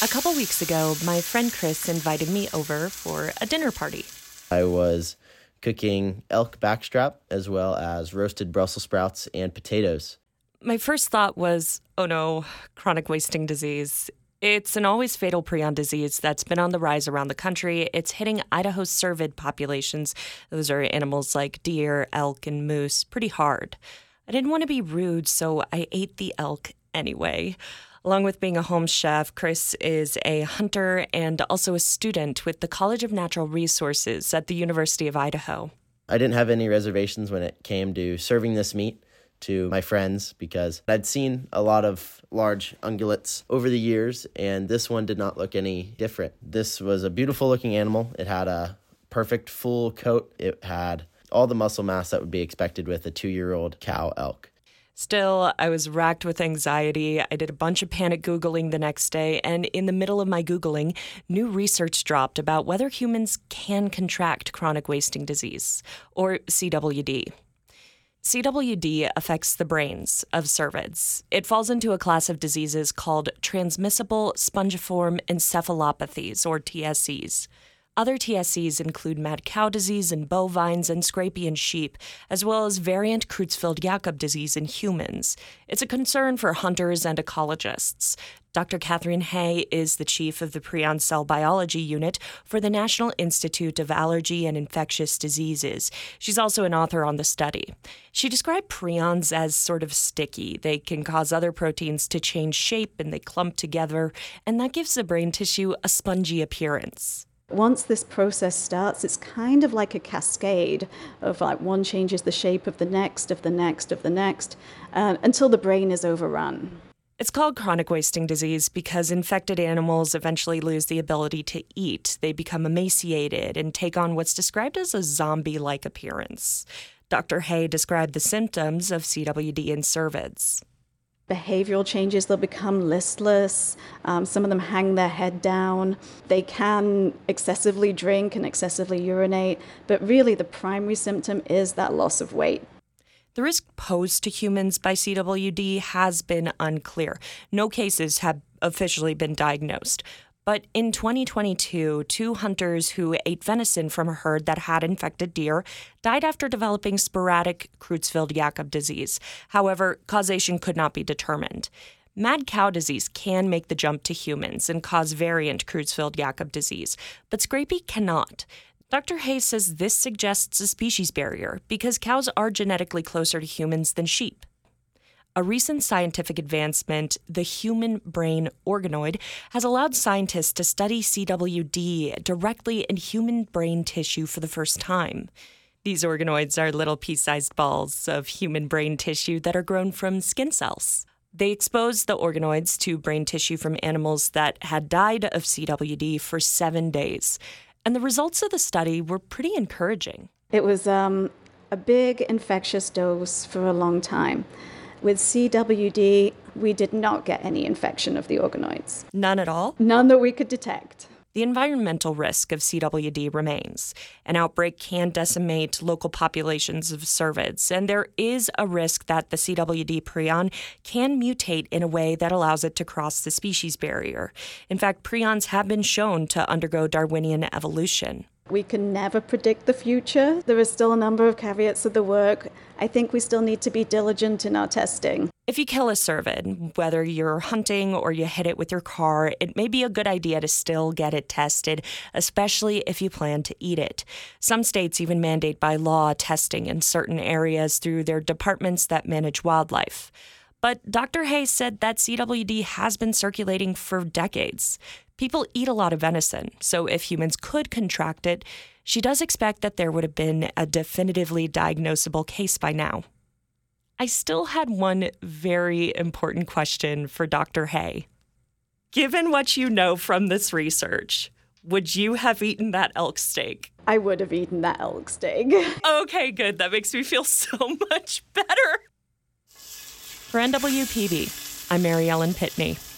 A couple weeks ago, my friend Chris invited me over for a dinner party. I was cooking elk backstrap as well as roasted Brussels sprouts and potatoes. My first thought was, oh no, chronic wasting disease. It's an always fatal prion disease that's been on the rise around the country. It's hitting Idaho's cervid populations. Those are animals like deer, elk, and moose, pretty hard. I didn't want to be rude, so I ate the elk anyway. Along with being a home chef, Chris is a hunter and also a student with the College of Natural Resources at the University of Idaho. I didn't have any reservations when it came to serving this meat to my friends because I'd seen a lot of large ungulates over the years, and this one did not look any different. This was a beautiful looking animal. It had a perfect full coat. It had all the muscle mass that would be expected with a 2-year-old cow elk. Still, I was racked with anxiety. I did a bunch of panic Googling the next day, and in the middle of my Googling, new research dropped about whether humans can contract chronic wasting disease, or CWD. CWD affects the brains of cervids. It falls into a class of diseases called transmissible spongiform encephalopathies, or TSCs. Other TSCs include mad cow disease in bovines and scrapie in sheep, as well as variant Creutzfeldt-Jakob disease in humans. It's a concern for hunters and ecologists. Dr. Catherine Hay is the chief of the Prion Cell Biology Unit for the National Institute of Allergy and Infectious Diseases. She's also an author on the study. She described prions as sort of sticky. They can cause other proteins to change shape and they clump together, and that gives the brain tissue a spongy appearance. Once this process starts, it's kind of like a cascade of like one changes the shape of the next, until the brain is overrun. It's called chronic wasting disease because infected animals eventually lose the ability to eat. They become emaciated and take on what's described as a zombie-like appearance. Dr. Hay described the symptoms of CWD in cervids. Behavioral changes, they'll become listless. Some of them hang their head down. They can excessively drink and excessively urinate, but really the primary symptom is that loss of weight. The risk posed to humans by CWD has been unclear. No cases have officially been diagnosed. But in 2022, 2 hunters who ate venison from a herd that had infected deer died after developing sporadic Creutzfeldt-Jakob disease. However, causation could not be determined. Mad cow disease can make the jump to humans and cause variant Creutzfeldt-Jakob disease, but scrapie cannot. Dr. Hayes says this suggests a species barrier because cows are genetically closer to humans than sheep. A recent scientific advancement, the human brain organoid, has allowed scientists to study CWD directly in human brain tissue for the first time. These organoids are little pea-sized balls of human brain tissue that are grown from skin cells. They exposed the organoids to brain tissue from animals that had died of CWD for 7 days. And the results of the study were pretty encouraging. It was a big infectious dose for a long time. With CWD, we did not get any infection of the organoids. None at all? None that we could detect. The environmental risk of CWD remains. An outbreak can decimate local populations of cervids, and there is a risk that the CWD prion can mutate in a way that allows it to cross the species barrier. In fact, prions have been shown to undergo Darwinian evolution. We can never predict the future. There is still a number of caveats of the work. I think we still need to be diligent in our testing. If you kill a cervid, whether you're hunting or you hit it with your car, it may be a good idea to still get it tested, especially if you plan to eat it. Some states even mandate by law testing in certain areas through their departments that manage wildlife. But Dr. Hayes said that CWD has been circulating for decades. People eat a lot of venison, so if humans could contract it, she does expect that there would have been a definitively diagnosable case by now. I still had one very important question for Dr. Hay. Given what you know from this research, would you have eaten that elk steak? I would have eaten that elk steak. Okay, good. That makes me feel so much better. For NWPD, I'm Mary Ellen Pitney.